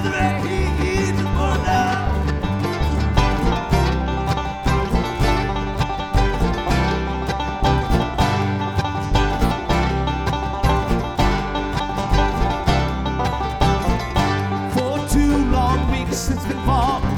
the rain for now. For 2 long weeks it's been far